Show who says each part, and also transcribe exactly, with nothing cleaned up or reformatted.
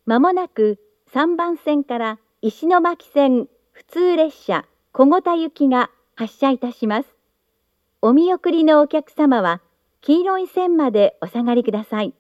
Speaker 1: まもなくさんばん線から石巻線普通列車小牛田行きが発車いたします。お見送りのお客様は黄色い線までお下がりください。